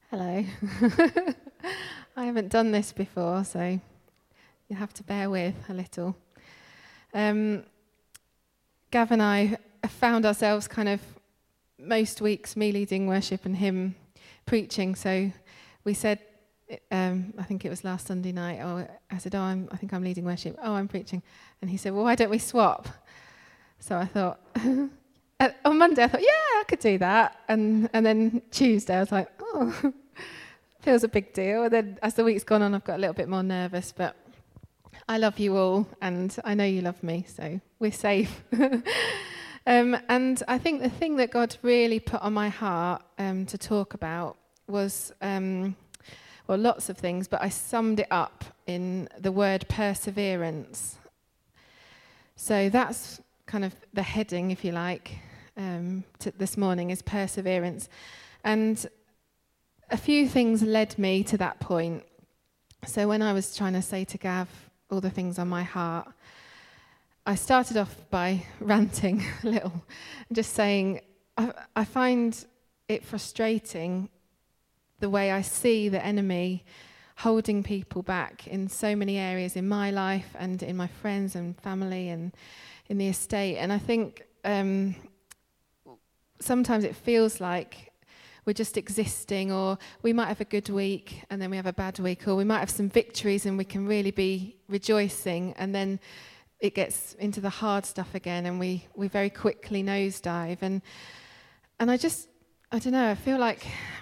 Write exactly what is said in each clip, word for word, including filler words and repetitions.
Hello. I haven't done this before, so you have to bear with a little. Um, Gav and I have found ourselves kind of most weeks me leading worship and him preaching. So we said, um, I think it was last Sunday night, oh, I said, oh, I'm, I think I'm leading worship. Oh, I'm preaching. And he said, well, why don't we swap? So I thought, uh, on Monday I thought, yeah, I could do that. And and then Tuesday I was like, oh, feels a big deal. And then as the week's gone on, I've got a little bit more nervous, but I love you all, and I know you love me, so we're safe. um, and I think the thing that God really put on my heart um, to talk about was, um, well, lots of things, but I summed it up in the word perseverance. So that's kind of the heading, if you like, um, to this morning is perseverance. And a few things led me to that point. So when I was trying to say to Gav all the things on my heart, I started off by ranting a little, and just saying, I, I find it frustrating the way I see the enemy holding people back in so many areas in my life and in my friends and family and in the estate. And I think um, sometimes it feels like we're just existing, or we might have a good week and then we have a bad week, or we might have some victories and we can really be rejoicing, and then it gets into the hard stuff again and we, we very quickly nosedive. And and I just, I don't know, I feel like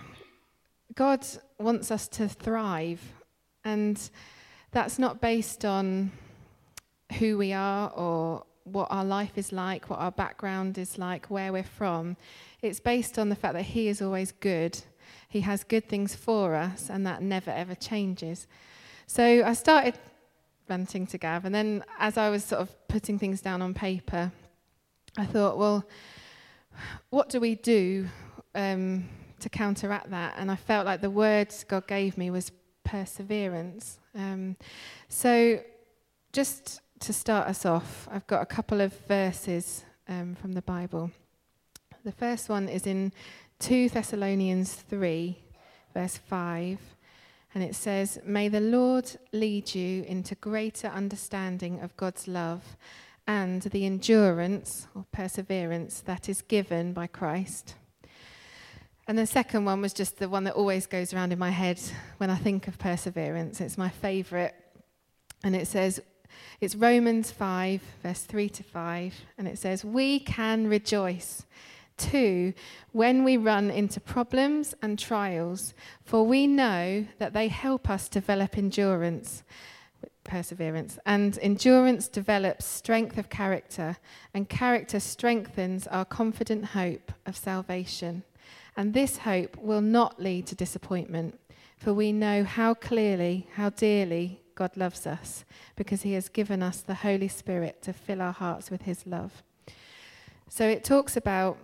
God wants us to thrive, and that's not based on who we are or what our life is like, what our background is like, where we're from. It's based on the fact that he is always good. He has good things for us, and that never, ever changes. So I started ranting to Gav, and then as I was sort of putting things down on paper, I thought, well, what do we do um, to counteract that? And I felt like the words God gave me was perseverance. Um, so just to start us off, I've got a couple of verses um, from the Bible. The first one is in Second Thessalonians three, verse five, and it says, "May the Lord lead you into greater understanding of God's love and the endurance or perseverance that is given by Christ." And the second one was just the one that always goes around in my head when I think of perseverance. It's my favourite, and it says, it's Romans five, verse three to five, and it says, "We can rejoice too when we run into problems and trials, for we know that they help us develop endurance," perseverance, "and endurance develops strength of character, and character strengthens our confident hope of salvation. And this hope will not lead to disappointment, for we know how clearly, how dearly God loves us, because he has given us the Holy Spirit to fill our hearts with his love." So it talks about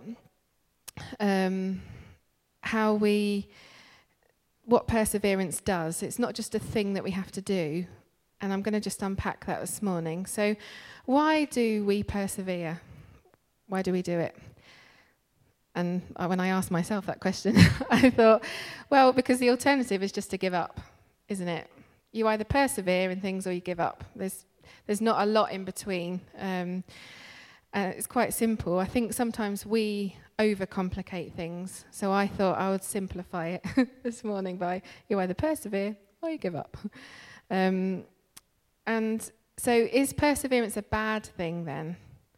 um, how we, what perseverance does. It's not just a thing that we have to do, and I'm going to just unpack that this morning. So why do we persevere? Why do we do it? And when I asked myself that question, I thought, well, because the alternative is just to give up, isn't it? You either persevere in things or you give up. There's there's not a lot in between. Um, uh, it's quite simple. I think sometimes we overcomplicate things. So I thought I would simplify it this morning by you either persevere or you give up. Um, and so is perseverance a bad thing then?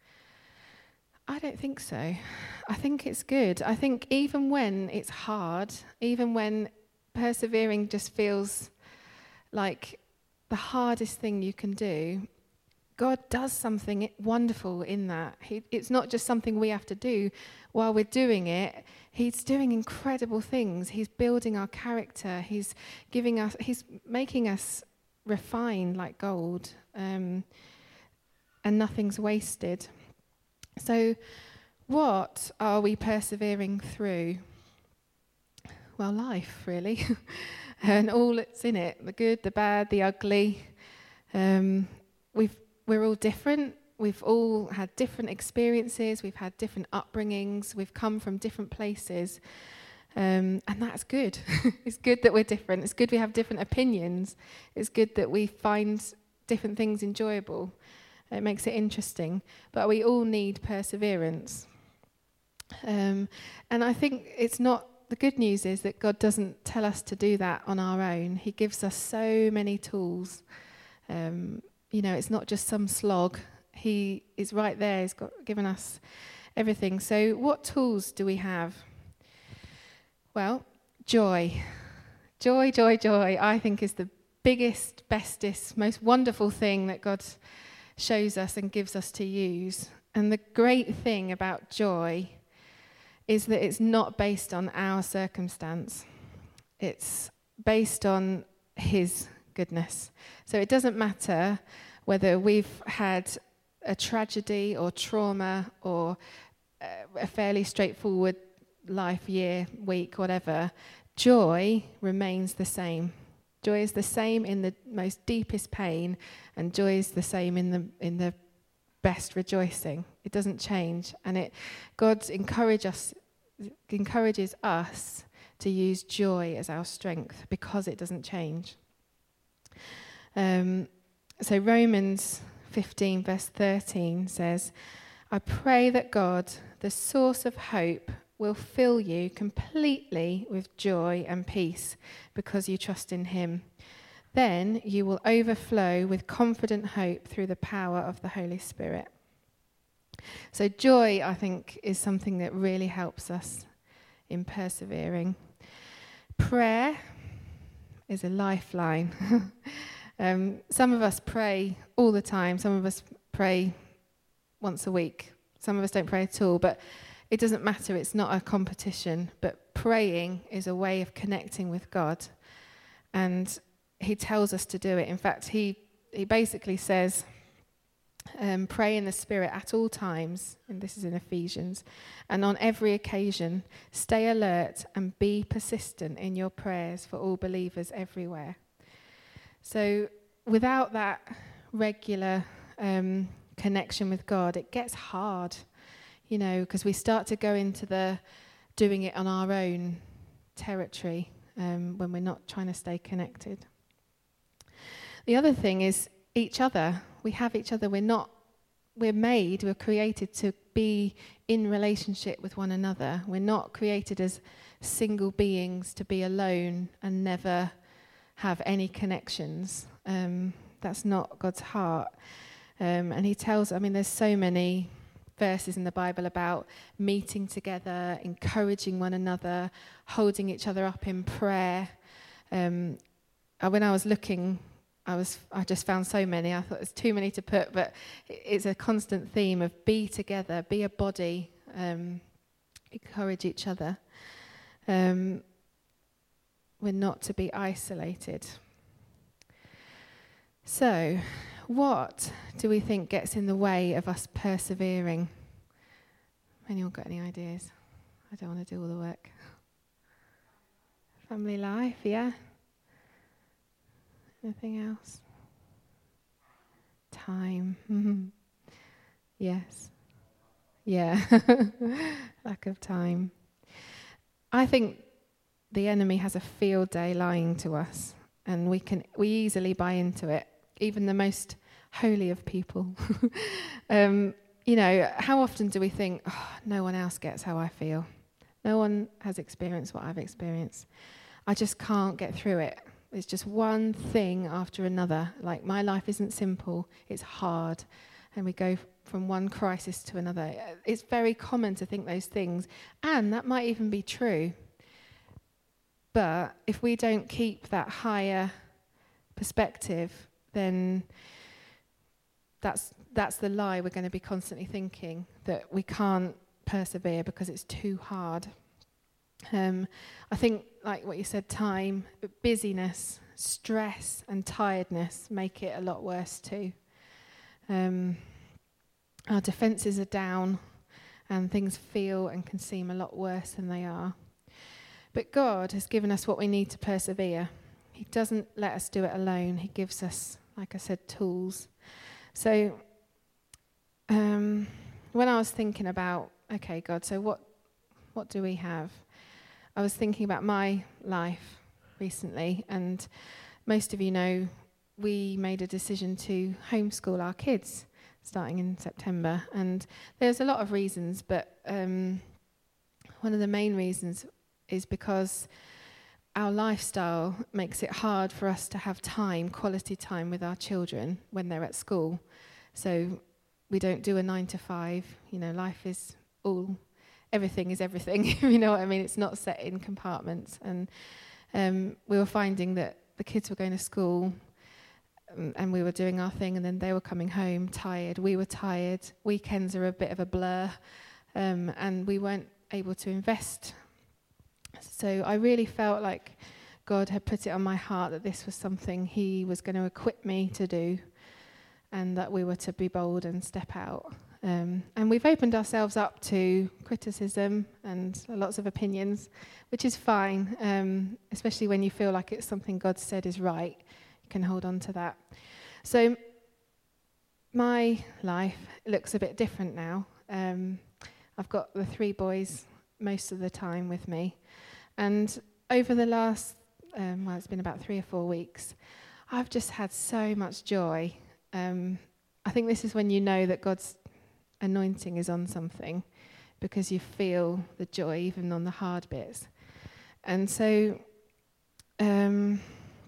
I don't think so. I think it's good. I think even when it's hard, even when persevering just feels like the hardest thing you can do, God does something wonderful in that. He, it's not just something we have to do while we're doing it. He's doing incredible things. He's building our character. He's giving us, he's making us refined like gold, um, and nothing's wasted. So what are we persevering through? Well, life, really. And all that's in it, the good, the bad, the ugly. Um, we've, we're all different. We've all had different experiences. We've had different upbringings. We've come from different places. Um, and that's good. It's good that we're different. It's good we have different opinions. It's good that we find different things enjoyable. It makes it interesting. But we all need perseverance. Um, and I think it's not, the good news is that God doesn't tell us to do that on our own. He gives us so many tools. Um, you know, it's not just some slog. He is right there. He's got given us everything. So what tools do we have? Well, joy. Joy, joy, joy, I think is the biggest, bestest, most wonderful thing that God shows us and gives us to use. And the great thing about joy is that it's not based on our circumstance. It's based on his goodness. So it doesn't matter whether we've had a tragedy or trauma or a fairly straightforward life, year, week, whatever, joy remains the same. Joy is the same in the most deepest pain, and joy is the same in the in the best rejoicing. It doesn't change, and it God encourage us, encourages us to use joy as our strength because it doesn't change. Um, so Romans fifteen verse thirteen says, "I pray that God, the source of hope, will fill you completely with joy and peace because you trust in him. Then you will overflow with confident hope through the power of the Holy Spirit." So joy, I think, is something that really helps us in persevering. Prayer is a lifeline. um, some of us pray all the time. Some of us pray once a week. Some of us don't pray at all, but it doesn't matter. It's not a competition, but praying is a way of connecting with God, and he tells us to do it. In fact, he he basically says, um, pray in the Spirit at all times, and this is in Ephesians, and on every occasion, stay alert and be persistent in your prayers for all believers everywhere. So without that regular um, connection with God, it gets hard. You know, because we start to go into the doing it on our own territory um, when we're not trying to stay connected. The other thing is each other. We have each other. We're not, we're made, we're created to be in relationship with one another. We're not created as single beings to be alone and never have any connections. Um, that's not God's heart. Um, and he tells, I mean, there's so many verses in the Bible about meeting together, encouraging one another, holding each other up in prayer. Um, when I was looking, I was I just found so many. I thought there's too many to put, but it's a constant theme of be together, be a body, um, encourage each other. Um, we're not to be isolated. So, what do we think gets in the way of us persevering? Anyone got any ideas? I don't want to do all the work. Family life, yeah? Anything else? Time. Mm-hmm. Yes. Yeah. Lack of time. I think the enemy has a field day lying to us, and we can we easily buy into it. Even the most holy of people. um, you know, how often do we think, oh, no one else gets how I feel. No one has experienced what I've experienced. I just can't get through it. It's just one thing after another. Like, my life isn't simple. It's hard. And we go from one crisis to another. It's very common to think those things. And that might even be true. But if we don't keep that higher perspective, then that's that's the lie we're going to be constantly thinking, that we can't persevere because it's too hard. Um, I think, like what you said, time, but busyness, stress and tiredness make it a lot worse too. Um, our defences are down and things feel and can seem a lot worse than they are. But God has given us what we need to persevere. He doesn't let us do it alone. He gives us, like I said, tools. So um, when I was thinking about, okay, God, so what what do we have? I was thinking about my life recently, and most of you know we made a decision to homeschool our kids starting in September, and there's a lot of reasons, but um, one of the main reasons is because our lifestyle makes it hard for us to have time, quality time with our children when they're at school. So we don't do a nine to five, you know, life is all, everything is everything, you know what I mean? It's not set in compartments. And um, we were finding that the kids were going to school um, and we were doing our thing, and then they were coming home tired. We were tired. Weekends are a bit of a blur, um, and we weren't able to invest. So I really felt like God had put it on my heart that this was something he was going to equip me to do, and that we were to be bold and step out. Um, and we've opened ourselves up to criticism and lots of opinions, which is fine, um, especially when you feel like it's something God said is right. You can hold on to that. So my life looks a bit different now. Um, I've got the three boys most of the time with me. And over the last, um, well, it's been about three or four weeks, I've just had so much joy. Um, I think this is when you know that God's anointing is on something, because you feel the joy even on the hard bits. And so um,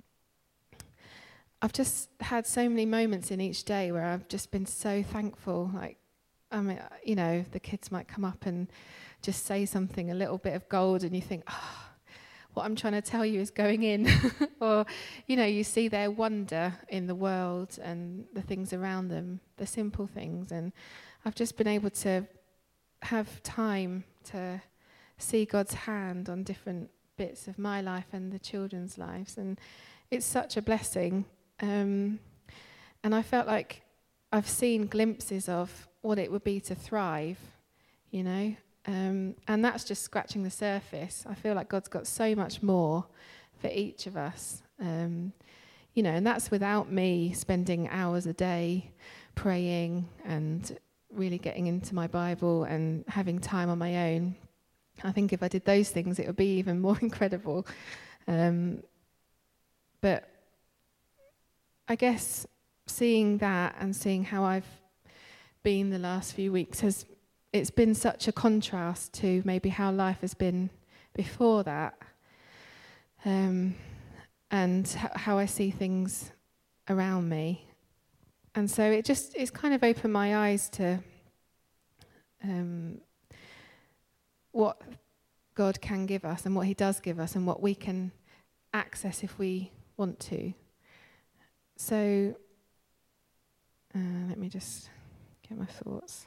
I've just had so many moments in each day where I've just been so thankful. Like, I mean, you know, the kids might come up and just say something, a little bit of gold, and you think, oh, what I'm trying to tell you is going in. Or, you know, you see their wonder in the world and the things around them, the simple things. And I've just been able to have time to see God's hand on different bits of my life and the children's lives. And it's such a blessing. Um, and I felt like I've seen glimpses of what it would be to thrive, you know. Um, and that's just scratching the surface. I feel like God's got so much more for each of us. Um, you know, and that's without me spending hours a day praying and really getting into my Bible and having time on my own. I think if I did those things, it would be even more incredible. Um, but I guess seeing that and seeing how I've been the last few weeks has it's been such a contrast to maybe how life has been before that, um, and h- how I see things around me. And so it just, it's kind of opened my eyes to um, what God can give us and what he does give us and what we can access if we want to. So uh, let me just get my thoughts.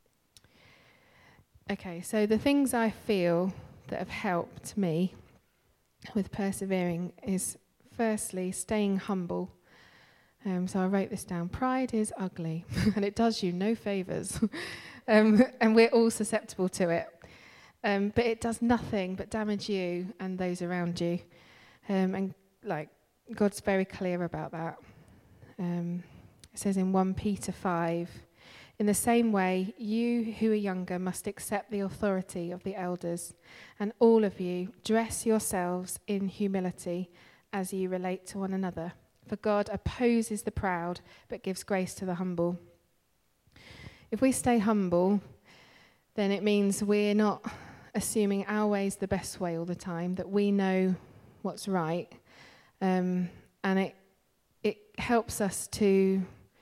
Okay, so the things I feel that have helped me with persevering is, firstly, staying humble. Um, so I wrote this down. Pride is ugly, and it does you no favours. um, and we're all susceptible to it. Um, but it does nothing but damage you and those around you. Um, and, like, God's very clear about that. Um, it says in First Peter five, in the same way, you who are younger must accept the authority of the elders, and all of you dress yourselves in humility as you relate to one another. For God opposes the proud, but gives grace to the humble. If we stay humble, then it means we're not assuming our way's the best way all the time, that we know what's right, um, and it it helps us to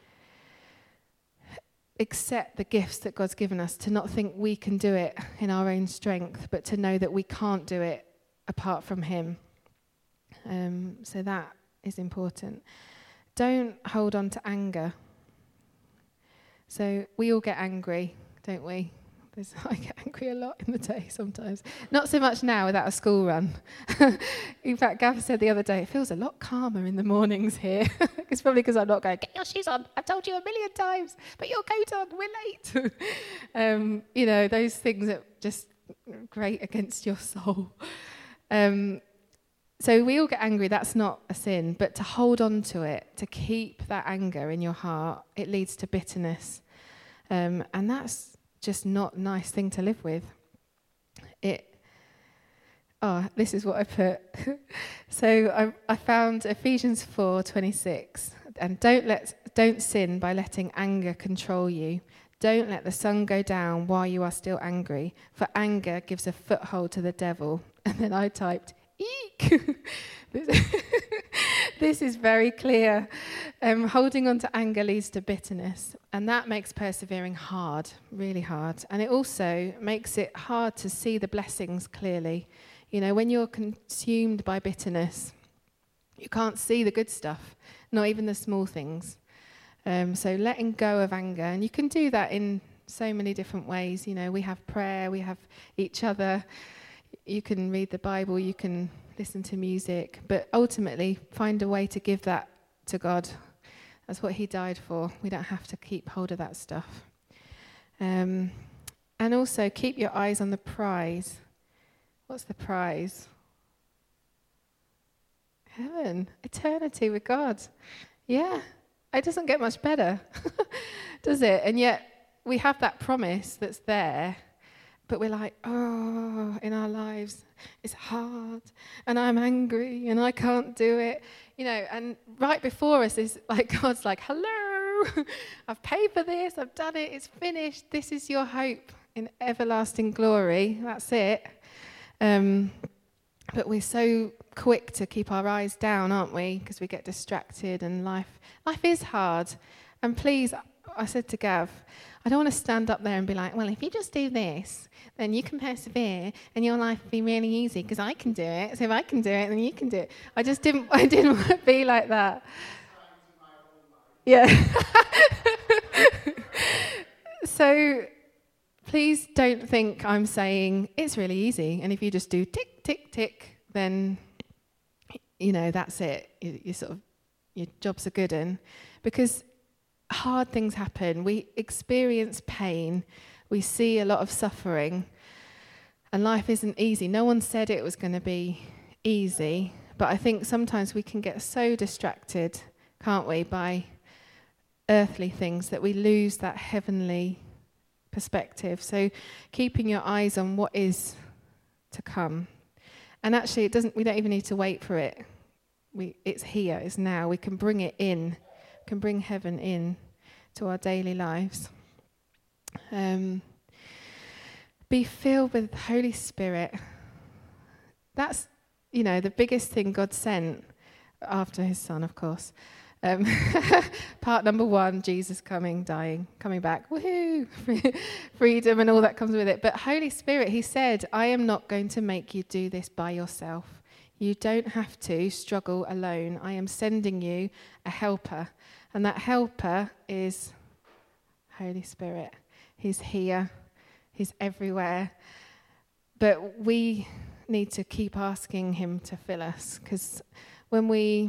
accept the gifts that God's given us, to not think we can do it in our own strength, but to know that we can't do it apart from him. Um, so that is important. Don't hold on to anger. So we all get angry, don't we? There's, I get angry a lot in the day sometimes. Not so much now without a school run. In fact, Gav said the other day, it feels a lot calmer in the mornings here. It's probably because I'm not going, get your shoes on. I've told you a million times. Put your coat on. We're late. um, you know, those things that just grate against your soul. Um, so we all get angry. That's not a sin. But to hold on to it, to keep that anger in your heart, it leads to bitterness. Um, and that's just not a nice thing to live with. It. oh, this is what I put. So I, I found Ephesians four twenty-six, and don't let don't sin by letting anger control you. Don't let the sun go down while you are still angry, for anger gives a foothold to the devil. And then I typed, eek. This is very clear. Um, holding on to anger leads to bitterness, and that makes persevering hard, really hard. And it also makes it hard to see the blessings clearly. You know, when you're consumed by bitterness, you can't see the good stuff, not even the small things. Um, so letting go of anger, and you can do that in so many different ways. You know, we have prayer, we have each other. You can read the Bible, you can listen to music, but ultimately find a way to give that to God. That's what he died for. We don't have to keep hold of that stuff. Um, and also keep your eyes on the prize. What's the prize? Heaven, eternity with God. Yeah, it doesn't get much better, does it? And yet we have that promise that's there. But we're like, oh, in our lives, it's hard, and I'm angry, and I can't do it. You know, and right before us is like, God's like, hello, I've paid for this, I've done it, it's finished. This is your hope in everlasting glory. That's it. Um, but we're so quick to keep our eyes down, aren't we? Because we get distracted, and life, life is hard. And please, I said to Gav, I don't want to stand up there and be like, well, if you just do this, then you can persevere and your life will be really easy because I can do it. So if I can do it, then you can do it. I just didn't I didn't want to be like that. Yeah. So please don't think I'm saying it's really easy. And if you just do tick, tick, tick, then, you know, that's it. You, you sort of, your job's a good one. Because hard things happen. We experience pain. We see a lot of suffering. And life isn't easy. No one said it was going to be easy. But I think sometimes we can get so distracted, can't we, by earthly things that we lose that heavenly perspective. So keeping your eyes on what is to come. And actually, it doesn't. We don't even need to wait for it. We, it's here. It's now. We can bring it in. Can bring heaven in to our daily lives. Um, be filled with the Holy Spirit. That's, you know, the biggest thing God sent after his son, of course. Um, part number one, Jesus coming, dying, coming back. Woohoo! Freedom and all that comes with it. But Holy Spirit, he said, I am not going to make you do this by yourself. You don't have to struggle alone. I am sending you a helper. And that helper is Holy Spirit. He's here. He's everywhere. But we need to keep asking him to fill us. Because when we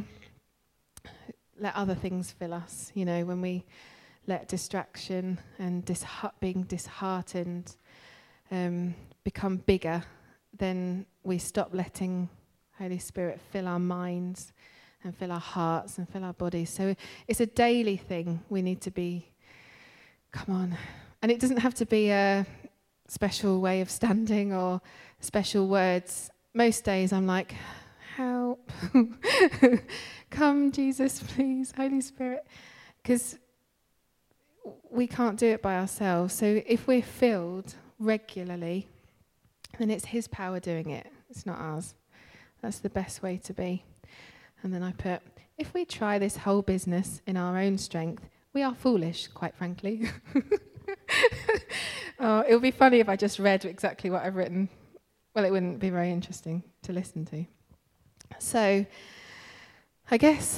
let other things fill us, you know, when we let distraction and disheart- being disheartened um, become bigger, then we stop letting Holy Spirit fill our minds and fill our hearts and fill our bodies. So it's a daily thing. We need to be, come on. And it doesn't have to be a special way of standing or special words. Most days I'm like, help. Come, Jesus, please, Holy Spirit. Because we can't do it by ourselves. So if we're filled regularly, then it's his power doing it. It's not ours. That's the best way to be. And then I put, if we try this whole business in our own strength, we are foolish, quite frankly. Oh, it would be funny if I just read exactly what I've written. Well, it wouldn't be very interesting to listen to. So, I guess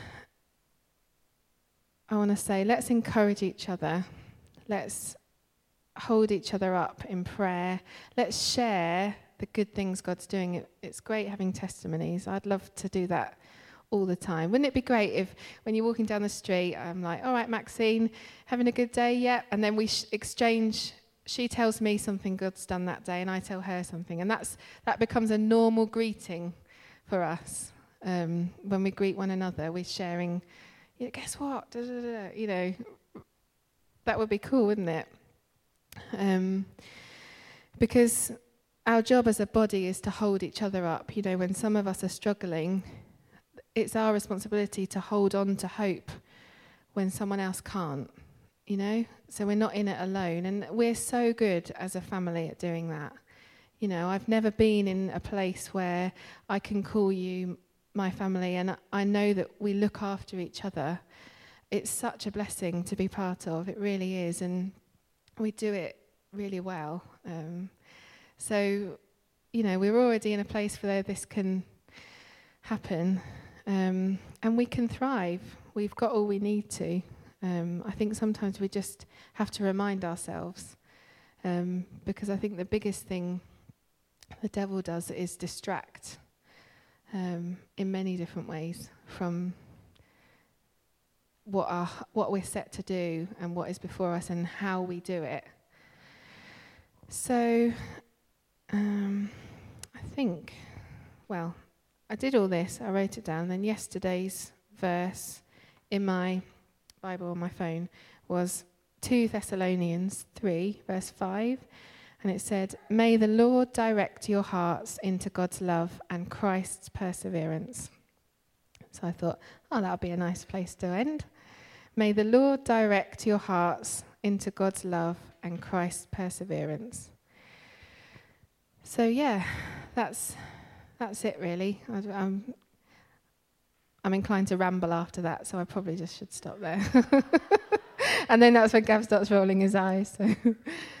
I want to say, let's encourage each other. Let's hold each other up in prayer. Let's share the good things God's doing. It, it's great having testimonies. I'd love to do that all the time. Wouldn't it be great if when you're walking down the street, I'm like, all right, Maxine, having a good day yet? And then we sh- exchange, she tells me something God's done that day and I tell her something. And that's that becomes a normal greeting for us. Um, when we greet one another, we're sharing, you know, guess what? Da, da, da, you know, that would be cool, wouldn't it? Um, because our job as a body is to hold each other up. You know, when some of us are struggling, it's our responsibility to hold on to hope when someone else can't, you know? So we're not in it alone. And we're so good as a family at doing that. You know, I've never been in a place where I can call you my family and I know that we look after each other. It's such a blessing to be part of. It really is. And we do it really well. Um, so, you know, we're already in a place where this can happen. Um, and we can thrive. We've got all we need to. Um, I think sometimes we just have to remind ourselves, um, because I think the biggest thing the devil does is distract um, in many different ways from what our what we're set to do and what is before us and how we do it. So um, I think, well, I did all this, I wrote it down, then yesterday's verse in my Bible on my phone was two Thessalonians three, verse five, and it said, "May the Lord direct your hearts into God's love and Christ's perseverance." So I thought, oh, that would be a nice place to end. May the Lord direct your hearts into God's love and Christ's perseverance. So yeah, that's that's it really. I, I'm, I'm inclined to ramble after that, so I probably just should stop there. And then that's when Gav starts rolling his eyes. So.